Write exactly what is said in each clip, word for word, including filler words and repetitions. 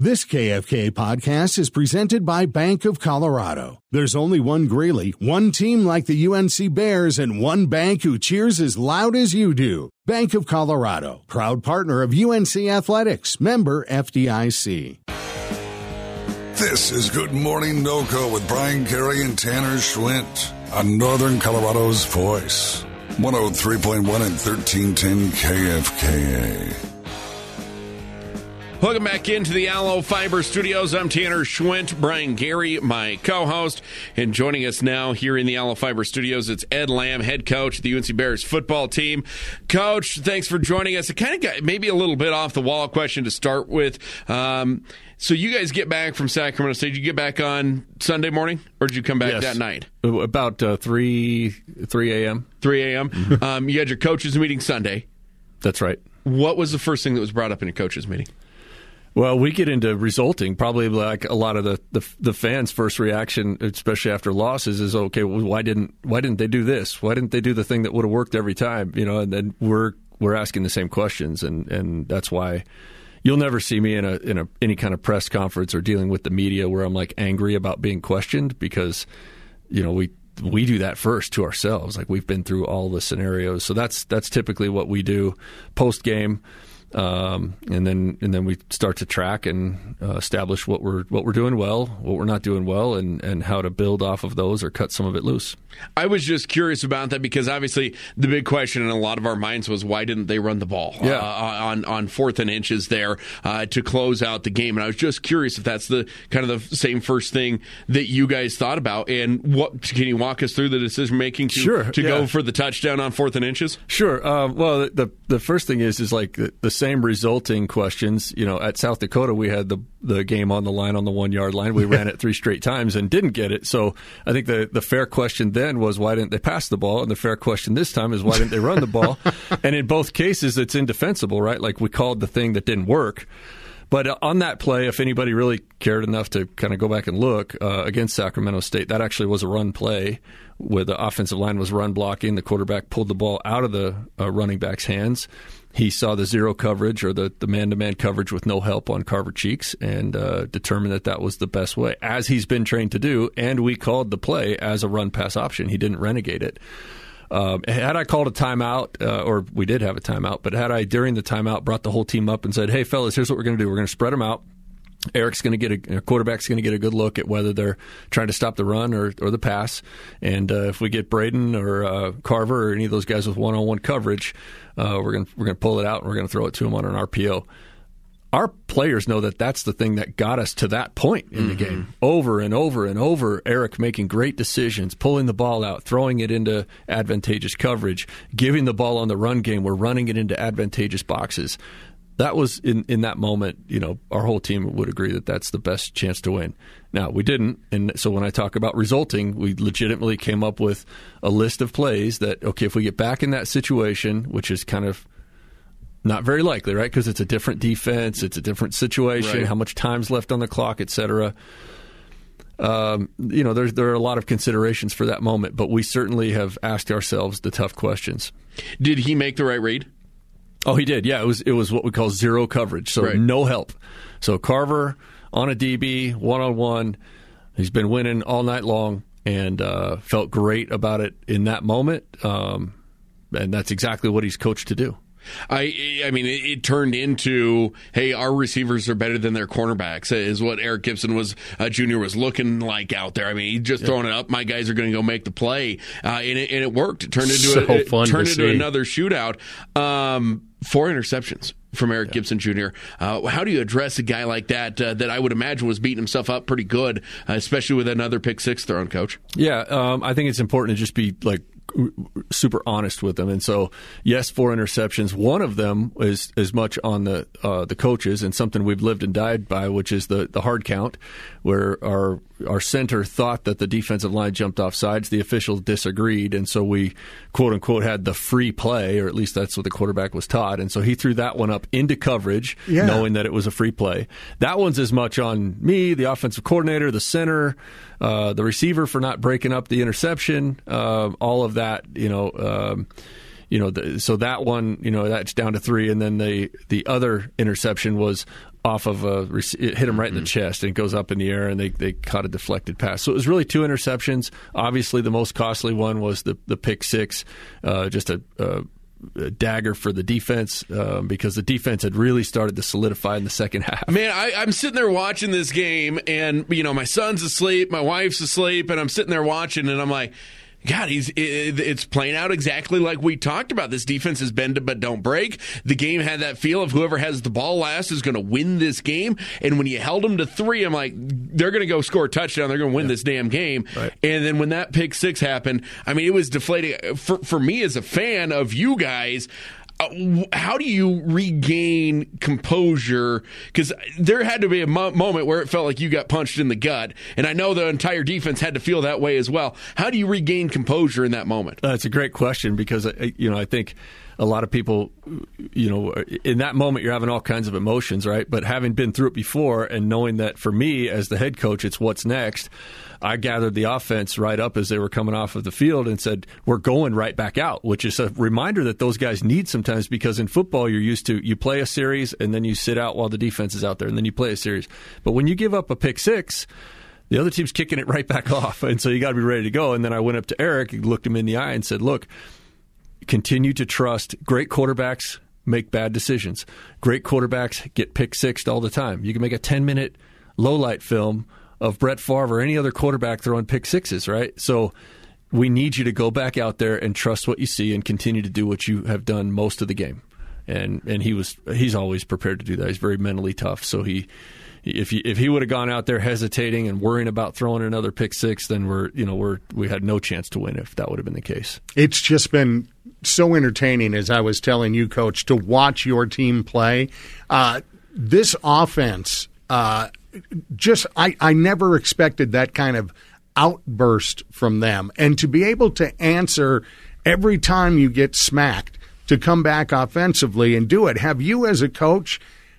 This K F K podcast is presented by Bank of Colorado. There's only one Greeley, one team like the U N C Bears, and one bank who cheers as loud as you do. Bank of Colorado, proud partner of U N C Athletics, member F D I C. This is Good Morning NoCo with Brian Carey and Tanner Schwint on Northern Colorado's Voice. one oh three point one and thirteen ten K F K A. Welcome back into the Allo Fiber Studios. I'm Tanner Schwint, Brian Gary, my co-host. And joining us now here in the Allo Fiber Studios, it's Ed Lamb, head coach of the U N C Bears football team. Coach, thanks for joining us. It kind of got maybe a little bit off the wall question to start with. Um, so you guys get back from Sacramento State. Did you get back on Sunday morning, or did you come back yes. that night? About uh, three a.m. three a.m. Mm-hmm. Um, you had your coaches meeting Sunday. That's right. What was the first thing that was brought up in your coaches meeting? Well, we get into resulting. Probably like a lot of the, the, the fans' first reaction, especially after losses, is okay. Well, why didn't why didn't they do this? Why didn't they do the thing that would have worked every time? You know, and then we're we're asking the same questions, and, and that's why you'll never see me in a in a any kind of press conference or dealing with the media where I'm like angry about being questioned, because you know we. We do that first to ourselves. Like, we've been through all the scenarios, so that's that's typically what we do post game. Um, and then and then we start to track and uh, establish what we're what we're doing well, what we're not doing well, and, and how to build off of those or cut some of it loose. I was just curious about that, because obviously the big question in a lot of our minds was, why didn't they run the ball yeah. uh, on on fourth and inches there uh, to close out the game? And I was just curious if that's the kind of the same first thing that you guys thought about. And what can you walk us through the decision making to sure, to yeah. go for the touchdown on fourth and inches? Sure. Uh, well, the the first thing is is like the, the same resulting questions. You know, at South Dakota, we had the the game on the line on the one yard line. We ran it three straight times and didn't get it. So I think the the fair question then was, why didn't they pass the ball? And the fair question this time is, why didn't they run the ball? And in both cases, it's indefensible, right? Like, we called the thing that didn't work. But on that play, if anybody really cared enough to kind of go back and look, uh, against Sacramento State, that actually was a run play where the offensive line was run blocking. The quarterback pulled the ball out of the uh, running back's hands. He saw the zero coverage, or the, the man-to-man coverage with no help on Carver Cheeks, and uh, determined that that was the best way, as he's been trained to do, and we called the play as a run-pass option. He didn't renegade it. Um, had I called a timeout, uh, or we did have a timeout, but had I, during the timeout, brought the whole team up and said, hey, fellas, here's what we're going to do. We're going to spread them out. Eric's going to get a, a quarterback's going to get a good look at whether they're trying to stop the run or, or the pass. And uh, if we get Braden or uh, Carver or any of those guys with one-on-one coverage, uh, we're going we're going to pull it out and we're going to throw it to them on an R P O. Our players know that that's the thing that got us to that point in the mm-hmm. game. Over and over and over, Eric making great decisions, pulling the ball out, throwing it into advantageous coverage, giving the ball on the run game. We're running it into advantageous boxes. That was, in, in that moment, you know, our whole team would agree that that's the best chance to win. Now, we didn't, and so when I talk about resulting, we legitimately came up with a list of plays that, okay, if we get back in that situation, which is kind of not very likely, right, because it's a different defense, it's a different situation, right. How much time's left on the clock, et cetera. Um, you know, there's, there are a lot of considerations for that moment, but we certainly have asked ourselves the tough questions. Did he make the right read? Oh, he did. Yeah, it was it was what we call zero coverage, so right. no help. So Carver on a D B, one-on-one. He's been winning all night long, and uh, felt great about it in that moment. Um, and that's exactly what he's coached to do. I I mean, it, it turned into, hey, our receivers are better than their cornerbacks, is what Eric Gibson was uh, Junior was looking like out there. I mean, he's just yeah. throwing it up. My guys are going to go make the play, uh, and, it, and it worked. It turned into so a, it fun turned to into see. another shootout. Um, four interceptions from Eric yeah. Gibson Junior Uh, how do you address a guy like that uh, that I would imagine was beating himself up pretty good, uh, especially with another pick six thrown, Coach? Yeah, um, I think it's important to just be like super honest with them. And so, yes, four interceptions. One of them is as much on the uh, the coaches, and something we've lived and died by, which is the, the hard count, where our our center thought that the defensive line jumped off sides. The officials disagreed, and so we, quote unquote, had the free play, or at least that's what the quarterback was taught. And so he threw that one up into coverage, yeah. knowing that it was a free play. That one's as much on me, the offensive coordinator, the center, uh, the receiver for not breaking up the interception, uh, all of that, you know. Um, You know, the, so that one, you know, that's down to three, and then the the other interception was off of a it hit him right in the chest, and it goes up in the air, and they, they caught a deflected pass. So it was really two interceptions. Obviously, the most costly one was the, the pick six, uh, just a, a, a dagger for the defense uh, because the defense had really started to solidify in the second half. Man, I, I'm sitting there watching this game, and you know my son's asleep, my wife's asleep, and I'm sitting there watching, and I'm like, God, he's it, it's playing out exactly like we talked about. This defense is bend but don't break. The game had that feel of whoever has the ball last is going to win this game. And when you held them to three, I'm like, they're going to go score a touchdown. They're going to win yeah. this damn game. Right. And then when that pick six happened, I mean, it was deflating. For, for me as a fan of you guys, Uh, how do you regain composure? Because there had to be a mo- moment where it felt like you got punched in the gut, and I know the entire defense had to feel that way as well. How do you regain composure in that moment? That's a great question because you know I think a lot of people, you know, in that moment you're having all kinds of emotions, right? But having been through it before and knowing that for me as the head coach, it's what's next. I gathered the offense right up as they were coming off of the field and said, we're going right back out, which is a reminder that those guys need sometimes because in football you're used to you play a series and then you sit out while the defense is out there and then you play a series. But when you give up a pick six, the other team's kicking it right back off. And so you got to be ready to go. And then I went up to Eric, looked him in the eye and said, look, continue to trust great quarterbacks make bad decisions. Great quarterbacks get pick sixed all the time. You can make a ten-minute low-light film of Brett Favre or any other quarterback throwing pick sixes, right? So we need you to go back out there and trust what you see and continue to do what you have done most of the game. And and he was he's always prepared to do that. He's very mentally tough. So he if he, if he would have gone out there hesitating and worrying about throwing another pick six, then we're you know we're we had no chance to win if that would have been the case. It's just been so entertaining, as I was telling you, Coach, to watch your team play. Uh, this offense. Uh, Just, I, I never expected that kind of outburst from them. And to be able to answer every time you get smacked, to come back offensively and do it. Have you as a coach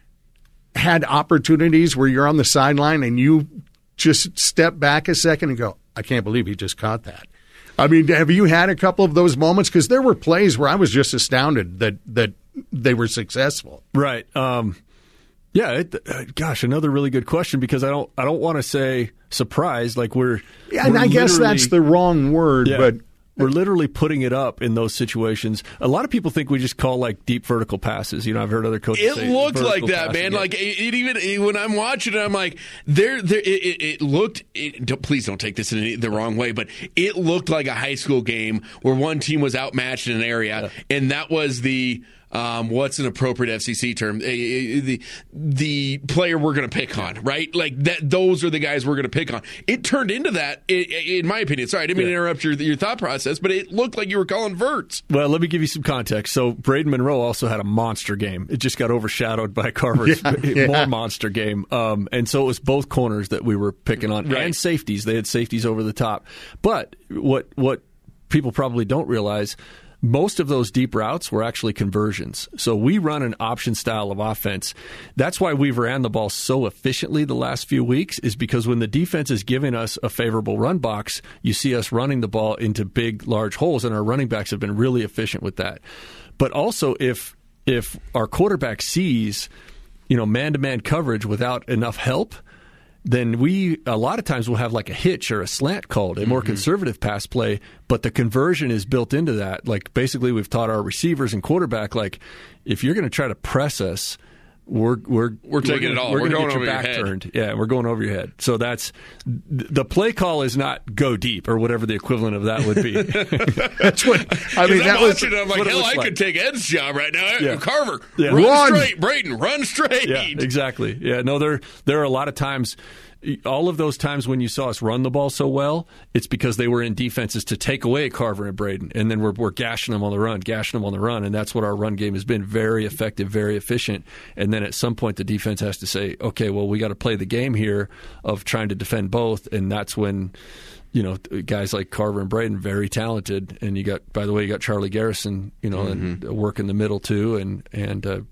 had opportunities where you're on the sideline and you just step back a second and go, I can't believe he just caught that? I mean, have you had a couple of those moments? Because there were plays where I was just astounded that, that they were successful. Right. Um Yeah, it, uh, gosh, another really good question because I don't, I don't want to say surprised like we're. Yeah, and we're I guess that's the wrong word, yeah, but we're literally putting it up in those situations. A lot of people think we just call like deep vertical passes. You know, I've heard other coaches. It say looked like that, passing. man. Yeah. Like it, it even it, when I'm watching it, I'm like, there, there. It, it, it looked. It, don't, please don't take this in any, the wrong way, but it looked like a high school game where one team was outmatched in an area, yeah. and that was the. Um, what's an appropriate F C C term? The the player we're going to pick on, right? Like that. Those are the guys we're going to pick on. It turned into that, in my opinion. Sorry, I didn't mean yeah. to interrupt your your thought process, but it looked like you were calling verts. Well, let me give you some context. So Braden Monroe also had a monster game. It just got overshadowed by Carver's yeah, yeah. more monster game. Um, and so it was both corners that we were picking on right. and safeties. They had safeties over the top. But what what people probably don't realize. Most of those deep routes were actually conversions. So we run an option style of offense. That's why we've ran the ball so efficiently the last few weeks is because when the defense is giving us a favorable run box, you see us running the ball into big, large holes, and our running backs have been really efficient with that. But also if if our quarterback sees, you know, man-to-man coverage without enough help, then we a lot of times will have like a hitch or a slant called, a more mm-hmm. conservative pass play, but the conversion is built into that. Like basically we've taught our receivers and quarterback, like if you're going to try to press us, we're we're we're taking we're, it all. We're, we're going over your your back head. Turned. Yeah, we're going over your head. So that's the play call is not go deep or whatever the equivalent of that would be. That's what I mean. I'm that was watching it, I'm like, hell, I like. could take Ed's job right now. Yeah. Carver, Yeah. run, Run straight. Braden, run straight. Yeah, exactly. Yeah, no, there there are a lot of times. All of those times when you saw us run the ball so well, it's because they were in defenses to take away Carver and Braden, and then we're, we're gashing them on the run, gashing them on the run, and that's what our run game has been, very effective, very efficient. And then at some point the defense has to say, okay, well, we got to play the game here of trying to defend both, and that's when, you know, guys like Carver and Braden, very talented, and you got, by the way, you got Charlie Garrison, you know, mm-hmm. and work in the middle too, and and uh,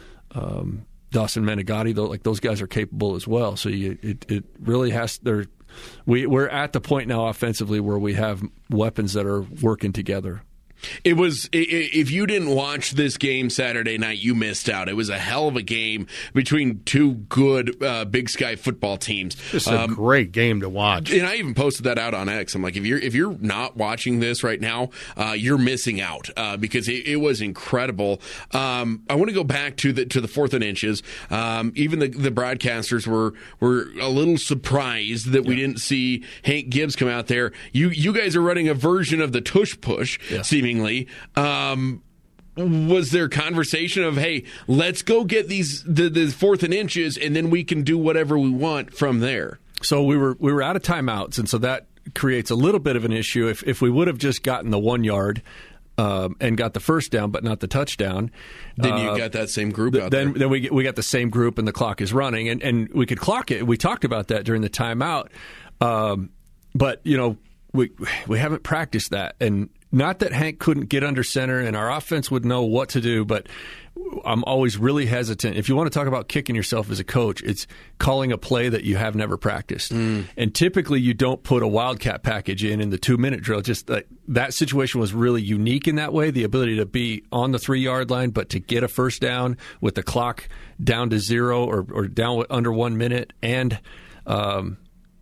um, Dawson Menegatti, though, like those guys are capable as well. So you, it it really has. They're we we're at the point now offensively where we have weapons that are working together. It was, if you didn't watch this game Saturday night, you missed out. It was a hell of a game between two good uh, Big Sky football teams. It's a um, great game to watch. And I even posted that out on X. I'm like, if you're if you're not watching this right now, uh, you're missing out uh, because it, it was incredible. Um, I want to go back to the to the fourth and inches. Um, even the, the broadcasters were were a little surprised that we yeah. didn't see Hank Gibbs come out there. You you guys are running a version of the tush push, yeah. seemingly. Um, was there conversation of, hey, let's go get these the, the fourth and inches, and then we can do whatever we want from there? So we were we were out of timeouts, and so that creates a little bit of an issue. If if we would have just gotten the one yard um, and got the first down, but not the touchdown, then you uh, got that same group out then, there. Then we get, we got the same group, and the clock is running, and and we could clock it. We talked about that during the timeout, um, but you know we we haven't practiced that. And not that Hank couldn't get under center and our offense would know what to do, but I'm always really hesitant. If you want to talk about kicking yourself as a coach, it's calling a play that you have never practiced. Mm. And typically you don't put a wildcat package in in the two-minute drill. Just that, that situation was really unique in that way, the ability to be on the three-yard line, but to get a first down with the clock down to zero or, or down under one minute. And, um,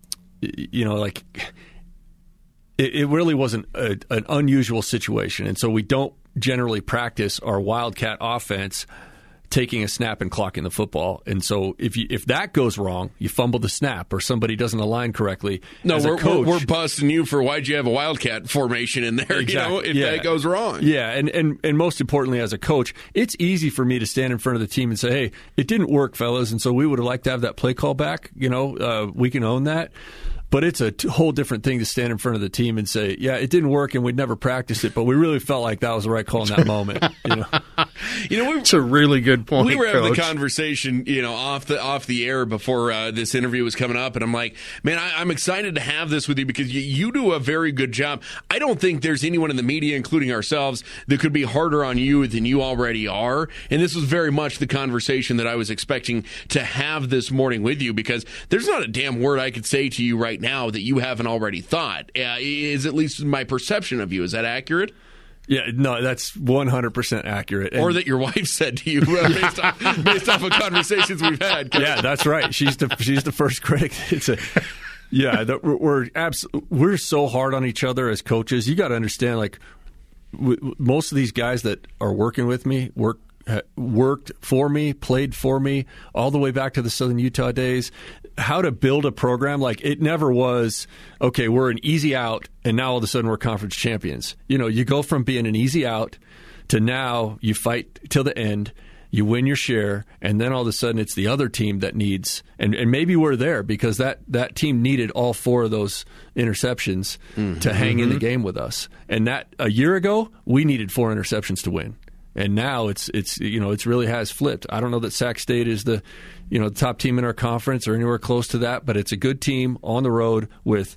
you know, like – It, it really wasn't a, an unusual situation, and so we don't generally practice our Wildcat offense taking a snap and clocking the football. And so if you, if that goes wrong, you fumble the snap or somebody doesn't align correctly. No, as we're, a coach, we're, we're busting you for why'd you have a Wildcat formation in there, exactly. you know, if yeah. that goes wrong. Yeah, and, and, and most importantly, as a coach, it's easy for me to stand in front of the team and say, hey, it didn't work, fellas, and so we would have liked to have that play call back. You know, uh, we can own that. But it's a t- whole different thing to stand in front of the team and say, yeah, it didn't work and we'd never practiced it, but we really felt like that was the right call in that moment. You know, you know, it's a really good point. We were Coach. having the conversation, you know, off the off the air before uh, this interview was coming up, and I'm like, man, I, I'm excited to have this with you because you, you do a very good job. I don't think there's anyone in the media, including ourselves, that could be harder on you than you already are. And this was very much the conversation that I was expecting to have this morning with you, because there's not a damn word I could say to you right now that you haven't already thought. Uh, is at least my perception of you. Is that accurate? Yeah, no, that's one hundred percent accurate. And or that your wife said to you uh, based, off, based off of conversations we've had. Yeah, that's right. She's the she's the first critic. It's a yeah. The, we're abs- we're so hard on each other as coaches. You got to understand, like w- most of these guys that are working with me work. worked for me, played for me, all the way back to the Southern Utah days. How to build a program, like it never was, okay, we're an easy out, and now all of a sudden we're conference champions. You know, you go from being an easy out to now you fight till the end, you win your share, and then all of a sudden it's the other team that needs, and, and maybe we're there because that, that team needed all four of those interceptions mm-hmm. to hang in the game with us. And that a year ago, we needed four interceptions to win. And now it's it's you know it's really has flipped. I don't know that Sac State is the you know the top team in our conference or anywhere close to that, but it's a good team on the road with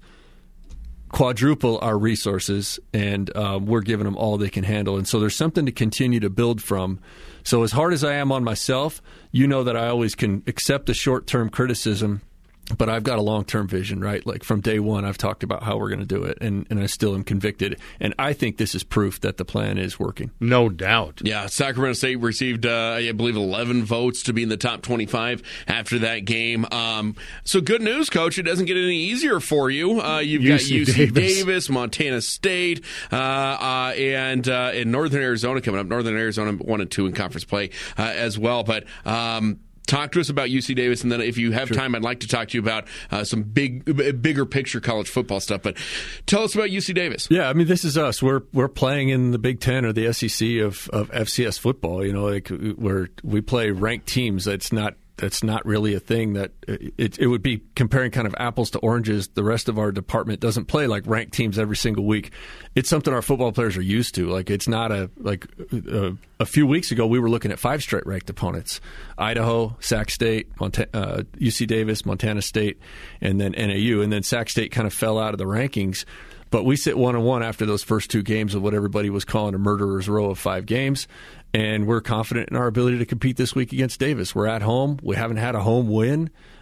quadruple our resources, and um, we're giving them all they can handle. And so there's something to continue to build from. So as hard as I am on myself, you know that I always can accept the short-term criticism, but I've got a long-term vision, right? Like from day one, I've talked about how we're going to do it, and, and I still am convicted. And I think this is proof that the plan is working. No doubt. Yeah, Sacramento State received, uh, I believe, eleven votes to be in the top twenty-five after that game. Um, so good news, Coach. It doesn't get any easier for you. Uh, you've U C got U C Davis, Davis Montana State, uh, uh, and uh, in Northern Arizona coming up. Northern Arizona one and two in conference play uh, as well. But um, talk to us about U C Davis, and then if you have sure. time, I'd like to talk to you about uh, some big, bigger picture college football stuff. But tell us about U C Davis. Yeah, I mean, this is us. We're we're playing in the Big Ten or the S E C of, of F C S football. You know, like where we play ranked teams. That's not that's not really a thing. That it it would be comparing kind of apples to oranges. The rest of our department doesn't play like ranked teams every single week. It's something our football players are used to. Like it's not a like a, a few weeks ago we were looking at five straight ranked opponents: Idaho, Sac State, Monta- uh, U C Davis, Montana State, and then N A U. And then Sac State kind of fell out of the rankings. But we sit one and one after those first two games of what everybody was calling a murderer's row of five games, and we're confident in our ability to compete this week against Davis. We're at home. We haven't had a home win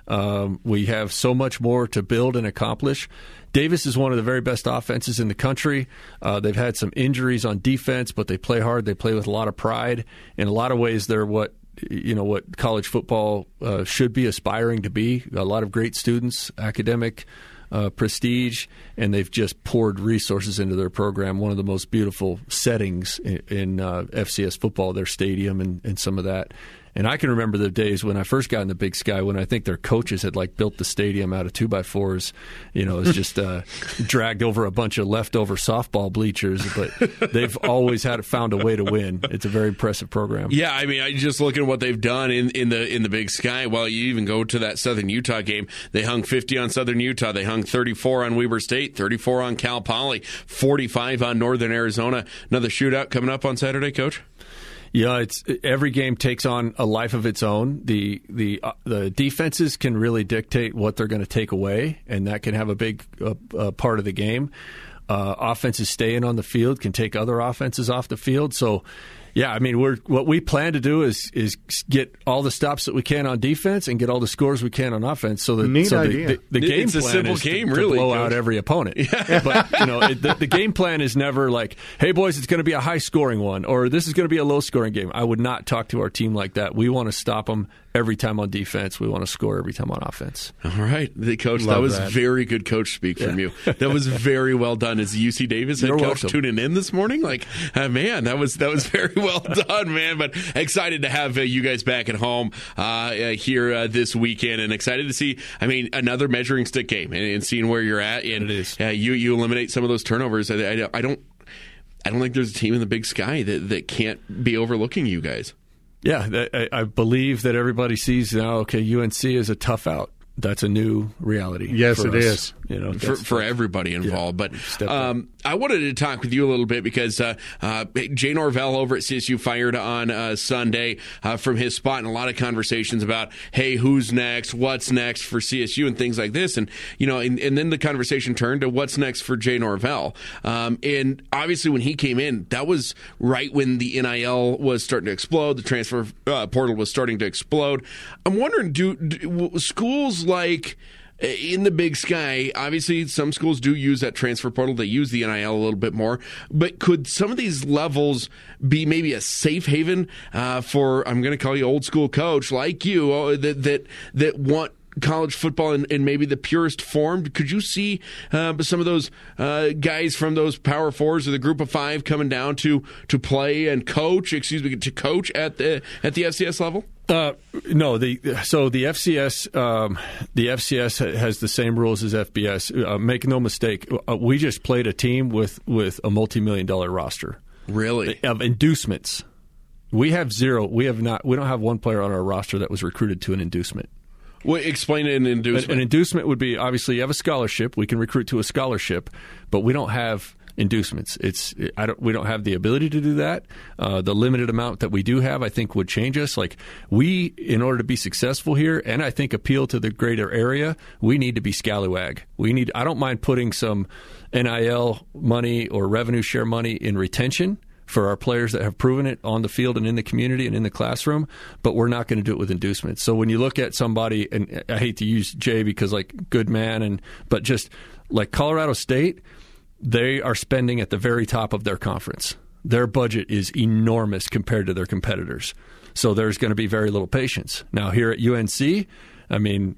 Um, we have so much more to build and accomplish. Davis is one of the very best offenses in the country. Uh, they've had some injuries on defense, but they play hard. They play with a lot of pride. In a lot of ways, they're what you know what college football uh, should be aspiring to be. A lot of great students, academic uh, prestige, and they've just poured resources into their program. One of the most beautiful settings in, in uh, F C S football, their stadium and, and some of that. And I can remember the days when I first got in the Big Sky when I think their coaches had like built the stadium out of two by fours. You know, it's just uh, dragged over a bunch of leftover softball bleachers. But they've always had found a way to win. It's a very impressive program. Yeah, I mean, I just look at what they've done in, in the in the Big Sky. Well, you even go to that Southern Utah game. They hung fifty on Southern Utah. They hung thirty-four on Weber State, thirty-four on Cal Poly, forty-five on Northern Arizona. Another shootout coming up on Saturday, Coach? Yeah, it's every game takes on a life of its own. The the uh, the defenses can really dictate what they're going to take away, and that can have a big uh, uh, part of the game. Uh, offenses staying on the field can take other offenses off the field. So, yeah, I mean, we're what we plan to do is is get all the stops that we can on defense and get all the scores we can on offense. So that Neat so idea. the, the, the game it's a plan simple is game, to, really, to blow Coach. out every opponent. Yeah. But you know, it, the, the game plan is never like, hey boys, it's going to be a high scoring one, or this is going to be a low scoring game. I would not talk to our team like that. We want to stop them every time on defense. We want to score every time on offense. All right. The coach, Love that was that. very good coach speak from you. That was very well done. Is U C Davis head You're coach welcome. tuning in this morning? Like, uh, man, that was that was very well done, man. But excited to have uh, you guys back at home uh, uh, here uh, this weekend, and excited to see, I mean, another measuring stick game and, and seeing where you're at. And It is. Uh, you you eliminate some of those turnovers. I, I, I don't I don't think there's a team in the Big Sky that, that can't be overlooking you guys. Yeah, I, I believe that everybody sees now, okay, U N C is a tough out. That's a new reality. Yes, for it us. is. You know, for, that's- for everybody involved. Yeah, but step up. um, I wanted to talk with you a little bit because uh, uh, Jay Norvell over at C S U fired on uh, Sunday uh, from his spot, and a lot of conversations about, hey, who's next, what's next for C S U and things like this. And, you know, and, and then the conversation turned to what's next for Jay Norvell. Um, and obviously when he came in, that was right when the N I L was starting to explode, the transfer uh, portal was starting to explode. I'm wondering, do, do schools like in the Big Sky, obviously some schools do use that transfer portal. They use the N I L a little bit more. But could some of these levels be maybe a safe haven uh, for, I'm going to call you old school coach like you, uh, that, that, that want college football in, in maybe the purest form? Could you see uh, some of those uh, guys from those Power Fours or the Group of Five coming down to to play and coach, excuse me, to coach at the at the F C S level? Uh, no, the so the F C S um, the F C S has the same rules as F B S. Uh, make no mistake, uh, we just played a team with with a multi-million dollar roster Really? of inducements. We have zero. We have not. We don't have one player on our roster that was recruited to an inducement. Well, explain an inducement. An, an inducement would be, obviously you have a scholarship. We can recruit to a scholarship, but we don't have inducements. It's I don't we don't have the ability to do that. Uh, the limited amount that we do have, I think, would change us. Like we, in order to be successful here, and I think appeal to the greater area, we need to be scallywag. We need. I don't mind putting some N I L money or revenue share money in retention for our players that have proven it on the field and in the community and in the classroom, but we're not going to do it with inducements. So when you look at somebody, and I hate to use Jay because like good man, and but just like Colorado State, they are spending at the very top of their conference. Their budget is enormous compared to their competitors. So there's going to be very little patience. Now here at U N C, I mean,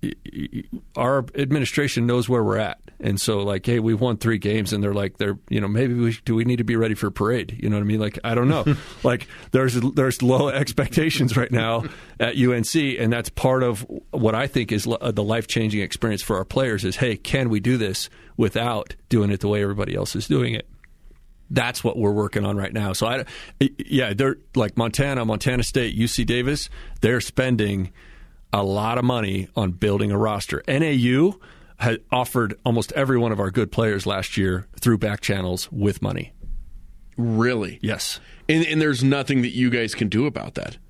our administration knows where we're at, and so like, hey, we've won three games, and they're like, they're you know maybe we do we need to be ready for parade? You know what I mean? Like I don't know. Like there's there's low expectations right now at U N C, and that's part of what I think is the life changing experience for our players. Is hey, can we do this without doing it the way everybody else is doing it? That's what we're working on right now. So I yeah, they're like Montana, Montana State, U C Davis. They're spending a lot of money on building a roster. N A U had offered almost every one of our good players last year through back channels with money. Really? Yes. And, and there's nothing that you guys can do about that.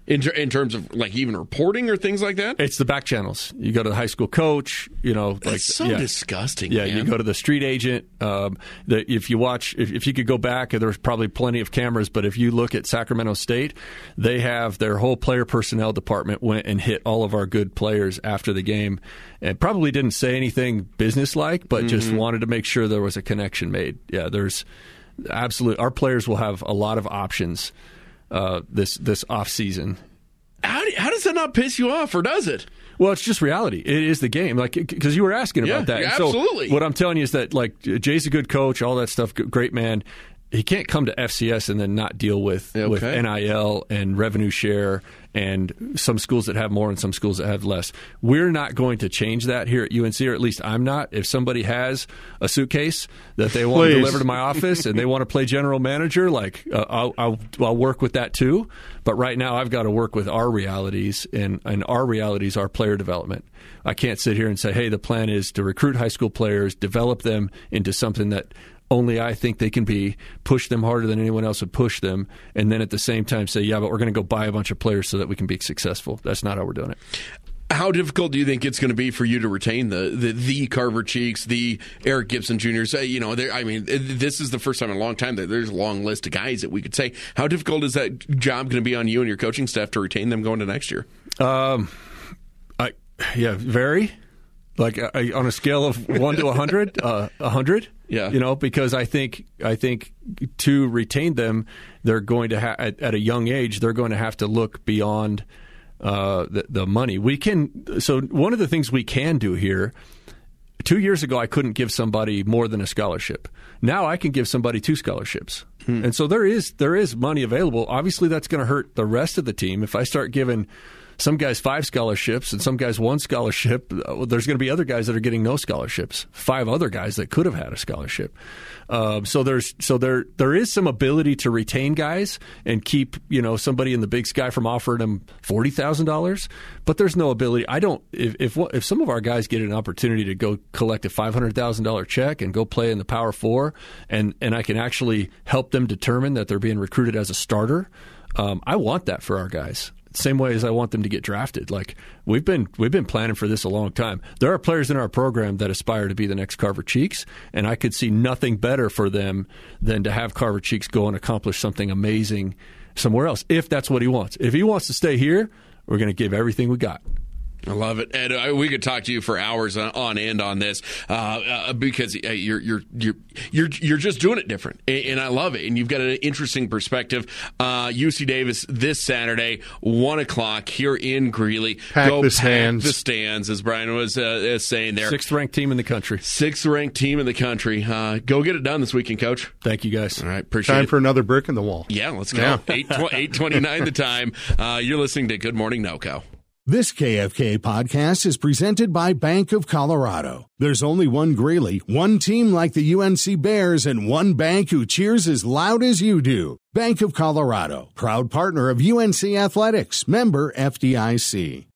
In, ter- in terms of like even reporting or things like that? It's the back channels. You go to the high school coach, you know. That's like, so yeah. disgusting, Yeah, man. you go to the street agent. Um, the, if you watch, if, if you could go back, there's probably plenty of cameras, but if you look at Sacramento State, they have their whole player personnel department went and hit all of our good players after the game and probably didn't say anything businesslike, but mm-hmm. just wanted to make sure there was a connection made. Yeah, there's absolute. Our players will have a lot of options uh, this, this off season. How, do, how does that not piss you off, or does it? Well, it's just reality. It is the game, like because you were asking yeah, about that. Yeah, so absolutely. What I'm telling you is that like Jay's a good coach, all that stuff, great man. He can't come to F C S and then not deal with, okay. with N I L and revenue share and some schools that have more and some schools that have less. We're not going to change that here at U N C, or at least I'm not. If somebody has a suitcase that they want Please. to deliver to my office and they want to play general manager, like uh, I'll, I'll, I'll work with that too. But right now I've got to work with our realities, and, and our realities are player development. I can't sit here and say, hey, the plan is to recruit high school players, develop them into something that only I think they can be, push them harder than anyone else would push them, and then at the same time say, yeah, but we're going to go buy a bunch of players so that we can be successful. That's not how we're doing it. How difficult do you think it's going to be for you to retain the the, the Carver Cheeks, the Eric Gibson Juniors? Uh, you know, I mean, this is the first time in a long time that there's a long list of guys that we could say. How difficult is that job going to be on you and your coaching staff to retain them going to next year? Um, I yeah, very. Like uh, on a scale of one to a hundred, a hundred. Yeah, you know, because I think I think to retain them, they're going to ha- at, at a young age, they're going to have to look beyond uh, the, the money. We can. So one of the things we can do here. Two years ago, I couldn't give somebody more than a scholarship. Now I can give somebody two scholarships, hmm. and so there is there is money available. Obviously, that's going to hurt the rest of the team if I start giving some guys five scholarships and some guys one scholarship. There's going to be other guys that are getting no scholarships. Five other guys that could have had a scholarship. Um, so there's so there there is some ability to retain guys and keep you know somebody in the Big Sky from offering them forty thousand dollars. But there's no ability. I don't. If if if some of our guys get an opportunity to go collect a five hundred thousand dollar check and go play in the Power Four, and and I can actually help them determine that they're being recruited as a starter, um, I want that for our guys. Same way as I want them to get drafted. Like we've been we've been planning for this a long time. There are players in our program that aspire to be the next Carver Cheeks, and I could see nothing better for them than to have Carver Cheeks go and accomplish something amazing somewhere else, if that's what he wants. If he wants to stay here, we're going to give everything we got. I love it, Ed. Uh, we could talk to you for hours on, on end on this uh, uh, because uh, you're you're you're you're you're just doing it different, and, and I love it. And you've got an interesting perspective. Uh, U C Davis this Saturday, one o'clock here in Greeley. Pack Go the pack stands. the stands, as Brian was uh, saying there. Sixth ranked team in the country. Sixth ranked team in the country. Uh, go get it done this weekend, Coach. Thank you, guys. All right, appreciate Time it. for another brick in the wall. Yeah, let's go. Yeah. eight twenty-nine the time. Uh, you're listening to Good Morning NoCo. This K F K podcast is presented by Bank of Colorado. There's only one Greeley, one team like the U N C Bears, and one bank who cheers as loud as you do. Bank of Colorado, proud partner of U N C Athletics, member F D I C.